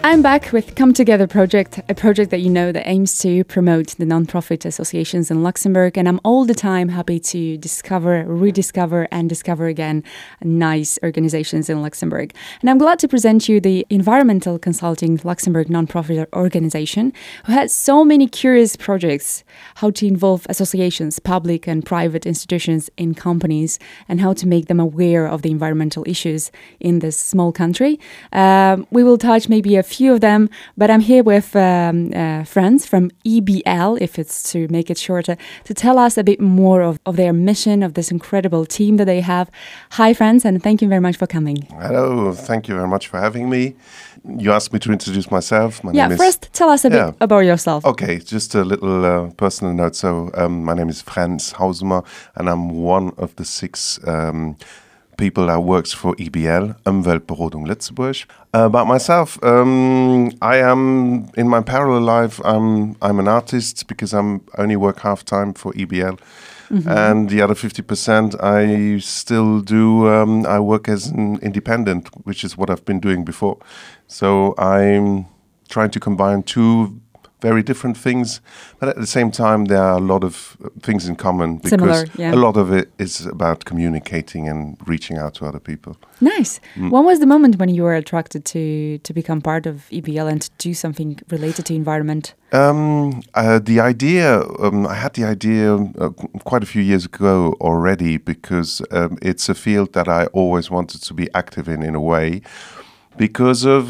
I'm back with Come Together Project, a project that you know that aims to promote the non-profit associations in Luxembourg. And I'm all the time happy to discover, rediscover, and discover again nice organizations in Luxembourg. And I'm glad to present you the Environmental Consulting Luxembourg non-profit organization, who has so many curious projects, how to involve associations, public and private institutions in companies, and how to make them aware of the environmental issues in this small country. We will touch maybe a few of them, but I'm here with friends from EBL, if it's to make it shorter, to tell us a bit more of their mission, of this incredible team that they have. Hi, friends, and thank you very much for coming. Hello, thank you very much for having me. You asked me to introduce myself. My name is... First, tell us a bit about yourself. Okay, just a little personal note. So, my name is Franz Hausemer, and I'm one of the 6 people that works for EBL, Umweltberatung Lützeburg. About myself, I am, in my parallel life, I'm an artist because I'm only work half-time for EBL. Mm-hmm. And the other 50% I still do, I work as an independent, which is what I've been doing before. So I'm trying to combine 2 very different things, but at the same time there are a lot of things in common because Similar, yeah. A lot of it is about communicating and reaching out to other people. Nice. When was the moment when you were attracted to become part of EBL and to do something related to environment? The idea, I had the idea quite a few years ago already because it's a field that I always wanted to be active in a way. Because of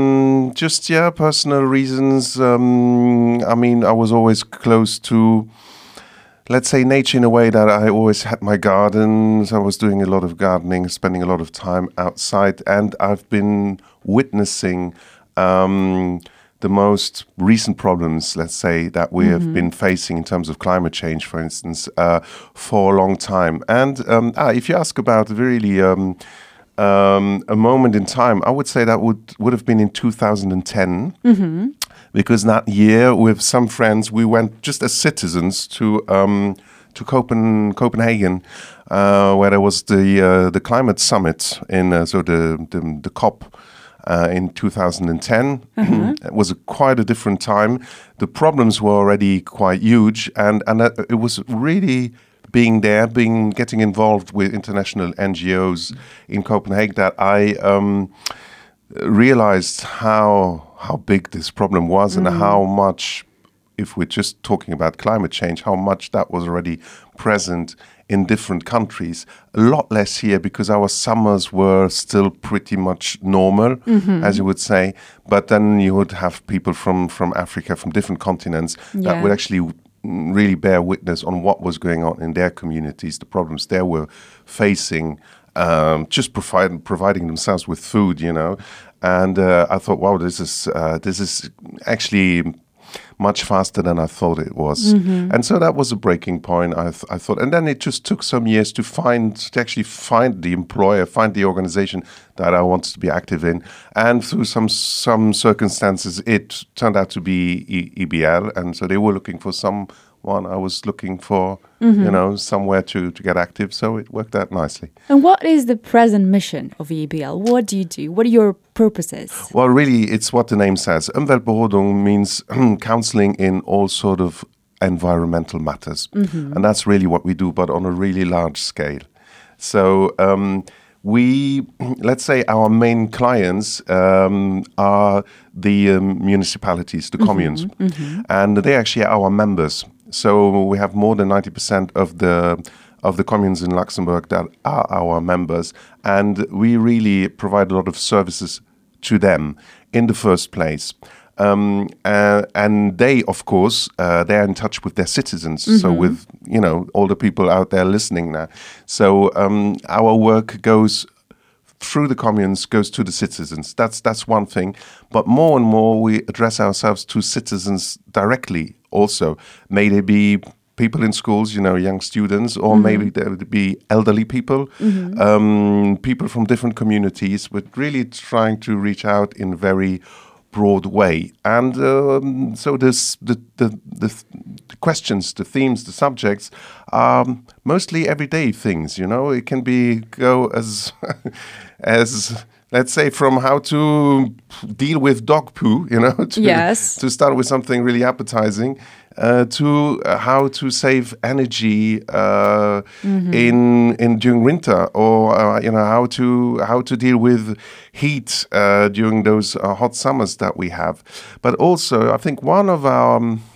personal reasons. I mean, I was always close to, let's say, nature in a way that I always had my gardens. I was doing a lot of gardening, spending a lot of time outside, and I've been witnessing the most recent problems, let's say, that we have been facing in terms of climate change, for instance, for a long time. And if you ask about really... a moment in time, I would say that would have been in 2010, because that year with some friends we went just as citizens to Copenhagen, where there was the climate summit in the COP in 2010. It was quite a different time. The problems were already quite huge, and it was really getting involved with international NGOs in Copenhagen, that I realized how big this problem was and how much, if we're just talking about climate change, how much that was already present in different countries. A lot less here because our summers were still pretty much normal, as you would say. But then you would have people from Africa, from different continents, that would actually really bear witness on what was going on in their communities, the problems they were facing, just providing themselves with food, you know. And I thought, wow, this is actually much faster than I thought it was. And so that was a breaking point, I thought. And then it just took some years to actually find the employer, find the organization that I wanted to be active in. And through some circumstances, it turned out to be EBL. And so they were looking for someone. I was looking for, somewhere to get active. So it worked out nicely. And what is the present mission of EBL? What do you do? What are your purposes? Well, really, it's what the name says. Umweltberatung means counseling in all sort of environmental matters. And that's really what we do, but on a really large scale. So let's say our main clients are the municipalities, the communes, and they actually are our members. So we have more than 90% of the communes in Luxembourg that are our members, and we really provide a lot of services to them in the first place. And they, of course, they're in touch with their citizens. So with, all the people out there listening now. So our work goes through the communes, goes to the citizens. That's one thing. But more and more, we address ourselves to citizens directly also. May they be people in schools, young students, or maybe there would be elderly people, people from different communities, but really trying to reach out in a very broad way. And so the questions, the themes, the subjects are mostly everyday things. It can go as let's say, from how to deal with dog poo, Yes. to start with something really appetizing, to how to save energy in during winter, or how to deal with heat during those hot summers that we have. But also, I think one of our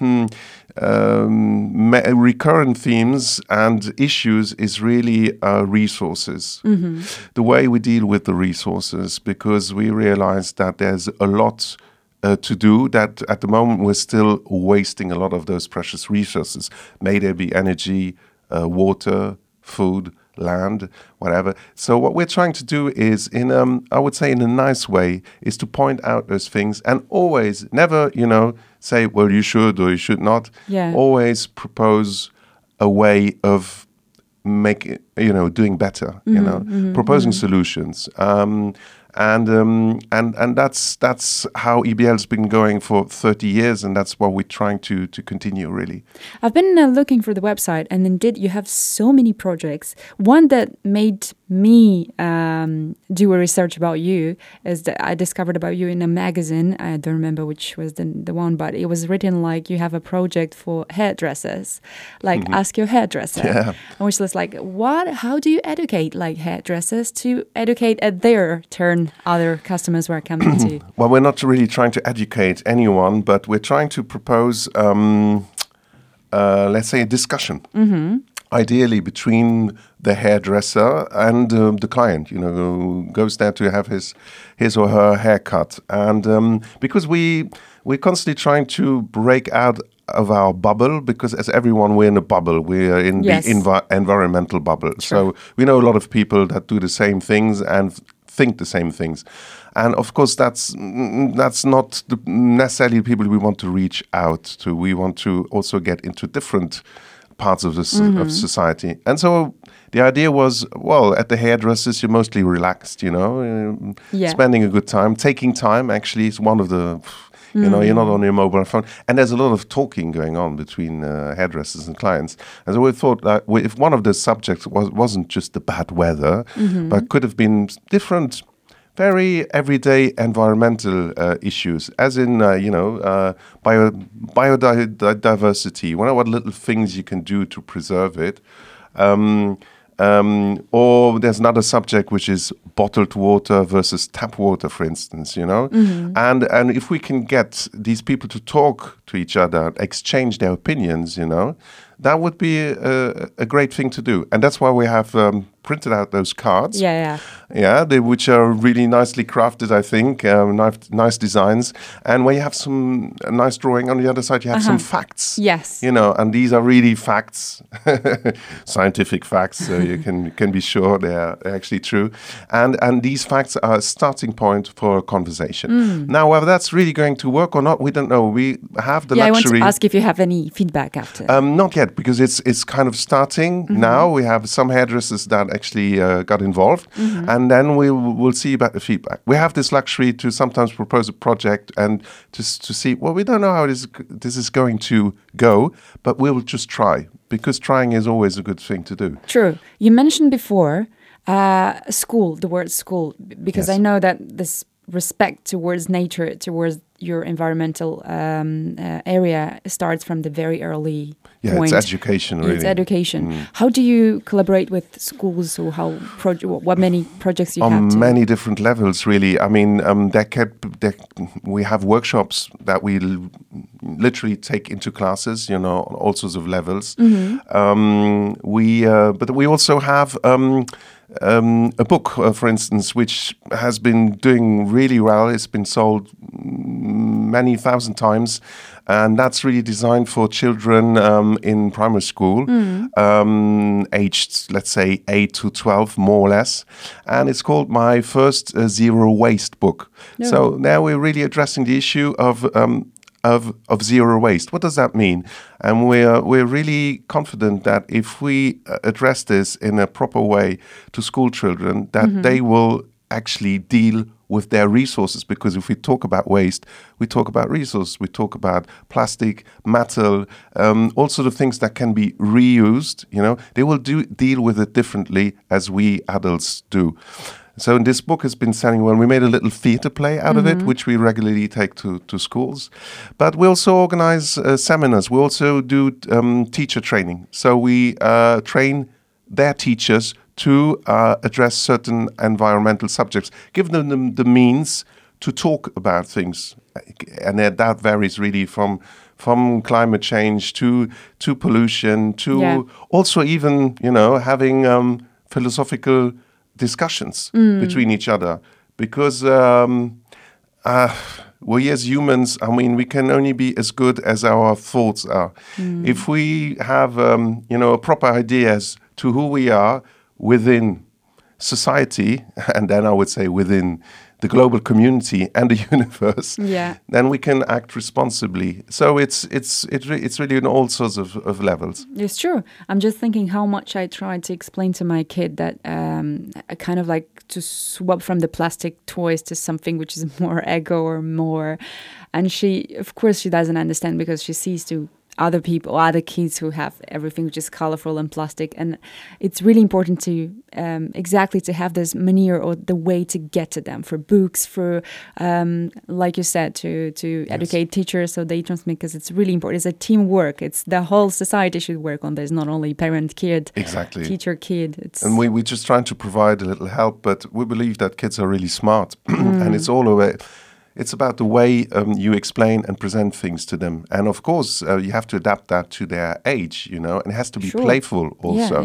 recurrent themes and issues is really resources. The way we deal with the resources, because we realize that there's a lot to do, that at the moment we're still wasting a lot of those precious resources. May there be energy, water, food, land, whatever. So what we're trying to do is, I would say in a nice way, is to point out those things and always, never, say, well, you should or you should not. Yeah. Always propose a way of doing better, proposing solutions. And that's how EBL's been going for 30 years, and that's what we're trying to continue, really. I've been looking for the website, and indeed you have so many projects. One that made me do a research about you is that I discovered about you in a magazine. I don't remember which was the one, but it was written like you have a project for hairdressers, like Ask Your Hairdresser. Yeah. Which was like, how do you educate like hairdressers to educate at their turn other customers who are coming to? Well, we're not really trying to educate anyone, but we're trying to propose, let's say, a discussion. Ideally between the hairdresser and the client, who goes there to have his or her haircut. And because we're constantly trying to break out of our bubble, because as everyone, we're in a bubble. We're in Yes. the environmental bubble. Sure. So we know a lot of people that do the same things and think the same things. And of course, that's not necessarily the people we want to reach out to. We want to also get into different parts of of society. And so the idea was, well, at the hairdressers, you're mostly relaxed, Yeah. spending a good time. Taking time actually is one of the, you're not on your mobile phone. And there's a lot of talking going on between hairdressers and clients. And so we thought that if one of the subjects wasn't just the bad weather, but could have been different, very everyday environmental issues, as in, biodiversity, what little things you can do to preserve it. Or there's another subject, which is bottled water versus tap water, for instance, And if we can get these people to talk to each other, exchange their opinions, that would be a great thing to do. And that's why we have printed out those cards. Yeah. Which are really nicely crafted, I think, nice designs. And when you have some nice drawing on the other side, you have some facts. Yes. And these are really facts, scientific facts, so you can be sure they're actually true. And these facts are a starting point for a conversation. Now, whether that's really going to work or not, we don't know. We have the luxury. I want to ask if you have any feedback after. Not yet, because it's kind of starting now. We have some hairdressers that actually got involved, and then we'll see about the feedback. We have this luxury to sometimes propose a project and to see, well, we don't know how this is going to go, but we'll just try, because trying is always a good thing to do. True. You mentioned before school, the word school, because Yes. I know that this respect towards nature, towards your environmental area starts from the very early point. It's education, really. It's education. How do you collaborate with schools, or what many projects you have? On many different levels, really. I mean, we have workshops that we literally take into classes, on all sorts of levels. But we also have a book, for instance, which has been doing really well. It's been sold many thousand times, and that's really designed for children in primary school, aged, let's say, 8 to 12, more or less. And it's called My First Zero Waste Book. No. So now we're really addressing the issue of zero waste. What does that mean? And we're really confident that if we address this in a proper way to school children, that they will actually deal with their resources. Because if we talk about waste, we talk about resources. We talk about plastic, metal, all sort of things that can be reused. They will deal with it differently as we adults do. So this book has been selling well. We made a little theatre play out of it, which we regularly take to schools. But we also organize seminars. We also do teacher training. So we train their teachers to address certain environmental subjects, give them the means to talk about things. And that varies really from climate change to pollution to also even, having philosophical discussions between each other. Because we as humans, we can only be as good as our thoughts are. If we have, a proper idea as to who we are within society, and then I would say within the global community and the universe, then we can act responsibly. So it's really in all sorts of levels. It's true. I'm just thinking how much I try to explain to my kid that I kind of like to swap from the plastic toys to something which is more eco or more. And she, of course, she doesn't understand because she sees to other people, other kids who have everything which is colorful and plastic. And it's really important to exactly to have this manner or the way to get to them for books, for, like you said, to educate teachers so they transmit, because it's really important. It's a teamwork. It's the whole society should work on this, not only parent, kid, teacher, kid. And we're just trying to provide a little help, but we believe that kids are really smart and it's all away. It's about the way you explain and present things to them. And of course, you have to adapt that to their age, and it has to be playful also.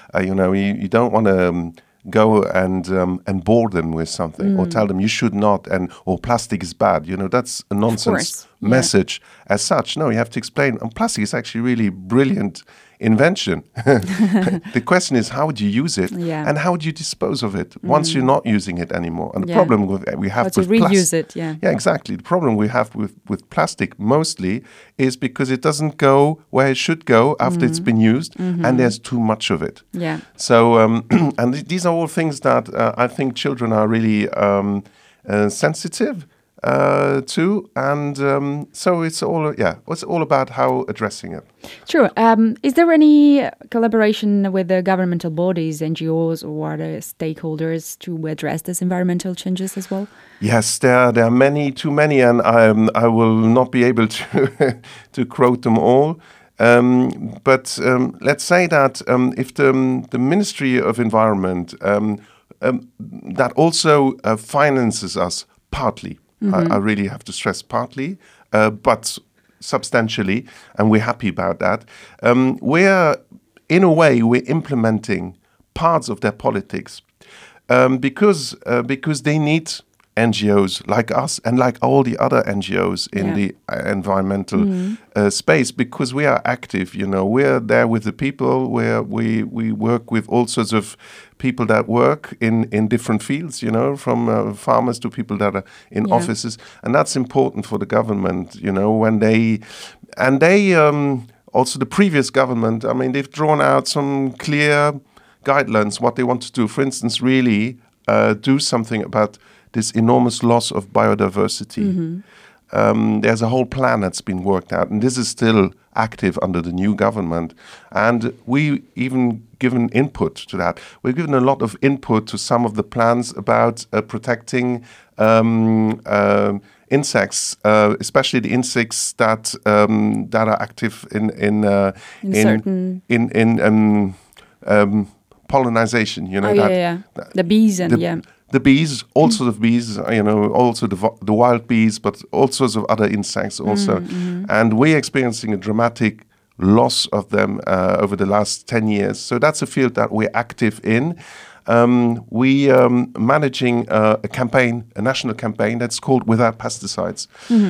You don't want to go and bore them with something or tell them you should not, or plastic is bad. That's a nonsense message as such. No, you have to explain. And plastic is actually really brilliant invention. The question is, how would you use it and how would you dispose of it once you're not using it anymore? And the problem we have to reuse it. Yeah, exactly. The problem we have with plastic mostly is because it doesn't go where it should go after it's been used, and there's too much of it. Yeah. So and these are all things that I think children are really sensitive too, and so it's all about how addressing it. True. Is there any collaboration with the governmental bodies, NGOs, or other stakeholders to address these environmental changes as well? Yes, there are many, too many, and I will not be able to to quote them all. But let's say that if the Ministry of Environment that also finances us partly. I really have to stress partly, but substantially, and we're happy about that. We're implementing parts of their politics because they need NGOs like us and like all the other NGOs in the environmental space, because we are active. We're there with the people. We work with all sorts of people that work in different fields. From farmers to people that are in offices, and that's important for the government. When they also the previous government. They've drawn out some clear guidelines what they want to do. For instance, really do something about this enormous loss of biodiversity. There's a whole plan that's been worked out, and this is still active under the new government. And we even given input to that. We've given a lot of input to some of the plans about protecting insects, especially the insects that are active in pollinization. The bees and the bees, all sorts of bees, also the wild bees, but all sorts of other insects also. And we're experiencing a dramatic loss of them over the last 10 years. So that's a field that we're active in. We are managing a national campaign that's called Without Pesticides,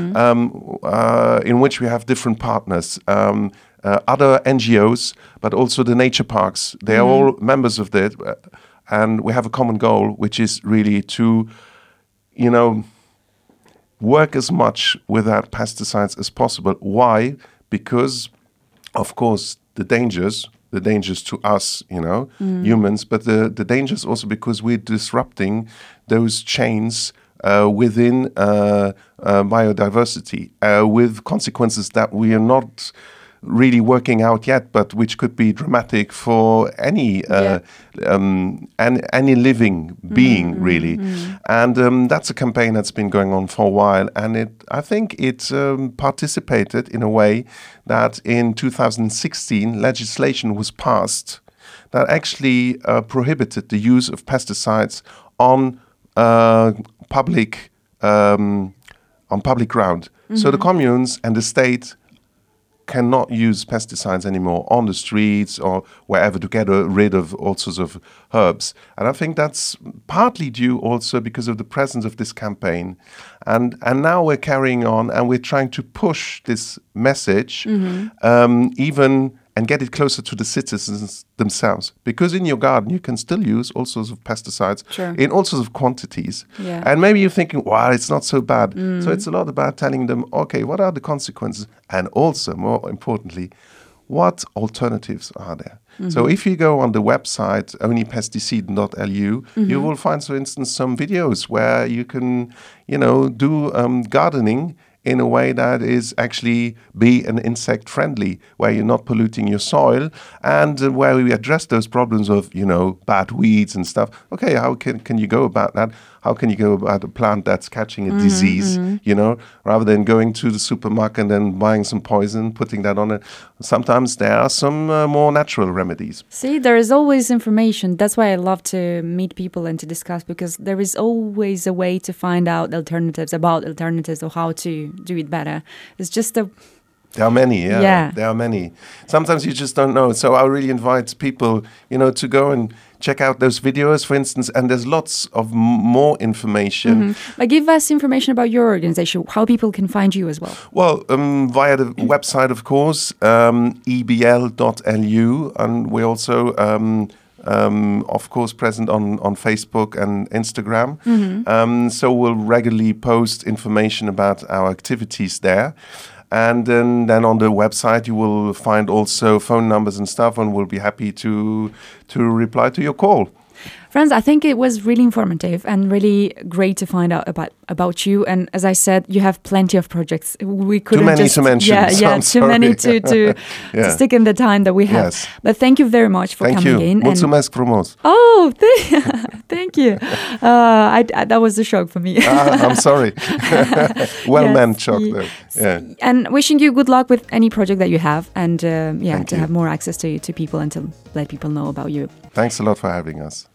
in which we have different partners, other NGOs, but also the nature parks. They are all members of that. And we have a common goal, which is really to, work as much without pesticides as possible. Why? Because, of course, the dangers to us, humans, but the dangers also because we're disrupting those chains within biodiversity with consequences that we are not really working out yet, but which could be dramatic for any any living being, really. And that's a campaign that's been going on for a while, and I think it participated in a way that in 2016 legislation was passed that actually prohibited the use of pesticides on public ground. So the communes and the state cannot use pesticides anymore on the streets or wherever to get rid of all sorts of herbs. And I think that's partly due also because of the presence of this campaign. And now we're carrying on and we're trying to push this message even and get it closer to the citizens themselves. Because in your garden, you can still use all sorts of pesticides in all sorts of quantities. Yeah. And maybe you're thinking, wow, it's not so bad. So it's a lot about telling them, okay, what are the consequences? And also, more importantly, what alternatives are there? So if you go on the website, onlypesticide.lu, you will find, for instance, some videos where you can, do gardening in a way that is actually be an insect friendly, where you're not polluting your soil, and where we address those problems of, bad weeds and stuff. Okay, how can you go about that? How can you go about a plant that's catching a disease, rather than going to the supermarket and then buying some poison, putting that on it? Sometimes there are some more natural remedies. See, there is always information. That's why I love to meet people and to discuss, because there is always a way to find out alternatives or how to do it better. It's just There are many, There are many. Sometimes you just don't know. So I really invite people, to go and check out those videos, for instance, and there's lots of more information. But give us information about your organization, how people can find you as well. Well, via the website, of course, ebl.lu, and we're also of course, present on Facebook and Instagram. So we'll regularly post information about our activities there. And then on the website, you will find also phone numbers and stuff, and we'll be happy to reply to your call. Friends, I think it was really informative and really great to find out about you. And as I said, you have plenty of projects. We couldn't too many to mention. Too many to stick in the time that we have. Yes. But thank you very much for coming in. Mulțumesc frumos. Oh, thank you. That was a shock for me. I'm sorry. Well-meant shock though. Yeah. And wishing you good luck with any project that you have, and to have more access to people and to let people know about you. Thanks a lot for having us.